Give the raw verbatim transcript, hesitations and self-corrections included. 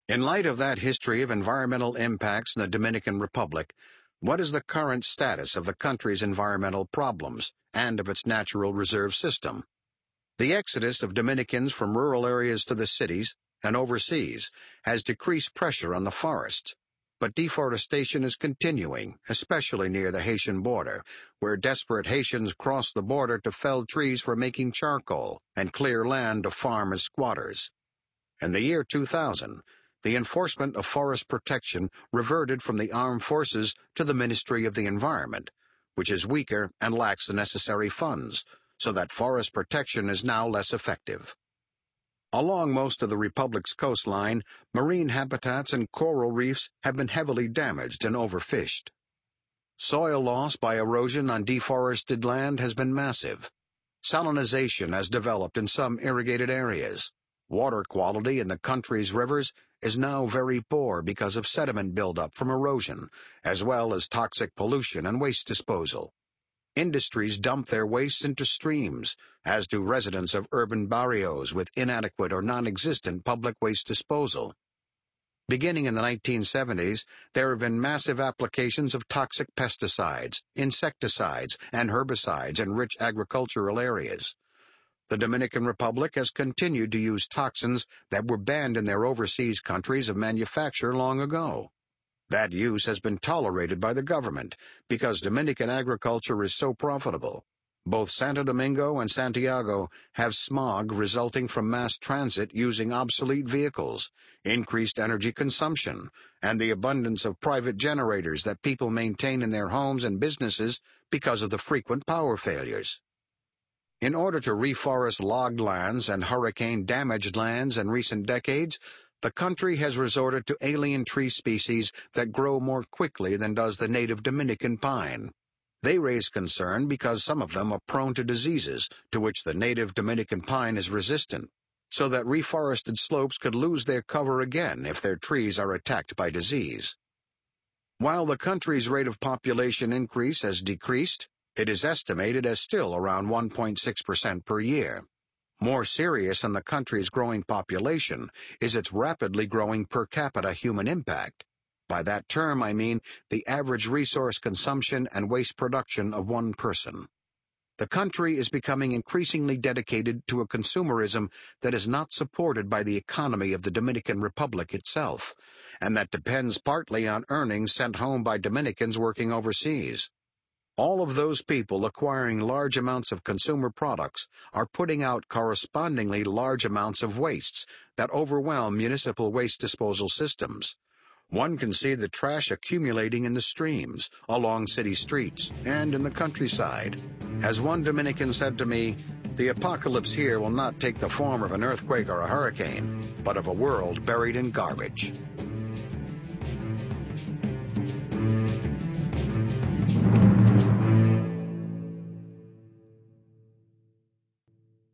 In light of that history of environmental impacts in the Dominican Republic, what is the current status of the country's environmental problems and of its natural reserve system? The exodus of Dominicans from rural areas to the cities and overseas has decreased pressure on the forests, but deforestation is continuing, especially near the Haitian border, where desperate Haitians cross the border to fell trees for making charcoal and clear land to farm as squatters. In the year two thousand, the enforcement of forest protection reverted from the armed forces to the Ministry of the Environment, which is weaker and lacks the necessary funds, so that forest protection is now less effective. Along most of the Republic's coastline, marine habitats and coral reefs have been heavily damaged and overfished. Soil loss by erosion on deforested land has been massive. Salinization has developed in some irrigated areas. Water quality in the country's rivers is now very poor because of sediment buildup from erosion, as well as toxic pollution and waste disposal. Industries dump their wastes into streams, as do residents of urban barrios with inadequate or non-existent public waste disposal. Beginning in the nineteen seventies, there have been massive applications of toxic pesticides, insecticides, and herbicides in rich agricultural areas. The Dominican Republic has continued to use toxins that were banned in their overseas countries of manufacture long ago. That use has been tolerated by the government because Dominican agriculture is so profitable. Both Santo Domingo and Santiago have smog resulting from mass transit using obsolete vehicles, increased energy consumption, and the abundance of private generators that people maintain in their homes and businesses because of the frequent power failures. In order to reforest logged lands and hurricane-damaged lands in recent decades, the country has resorted to alien tree species that grow more quickly than does the native Dominican pine. They raise concern because some of them are prone to diseases to which the native Dominican pine is resistant, so that reforested slopes could lose their cover again if their trees are attacked by disease. While the country's rate of population increase has decreased, it is estimated as still around one point six percent per year. More serious than the country's growing population is its rapidly growing per capita human impact. By that term, I mean the average resource consumption and waste production of one person. The country is becoming increasingly dedicated to a consumerism that is not supported by the economy of the Dominican Republic itself, and that depends partly on earnings sent home by Dominicans working overseas. All of those people acquiring large amounts of consumer products are putting out correspondingly large amounts of wastes that overwhelm municipal waste disposal systems. One can see the trash accumulating in the streams, along city streets, and in the countryside. As one Dominican said to me, the apocalypse here will not take the form of an earthquake or a hurricane, but of a world buried in garbage.